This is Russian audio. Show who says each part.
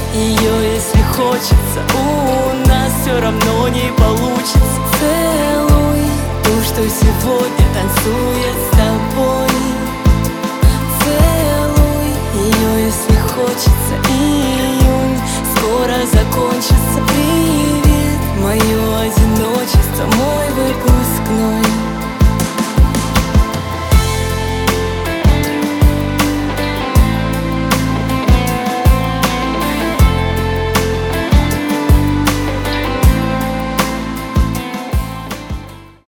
Speaker 1: ее, если хочется, у нас все равно не получится. Целуй ту, что сегодня танцует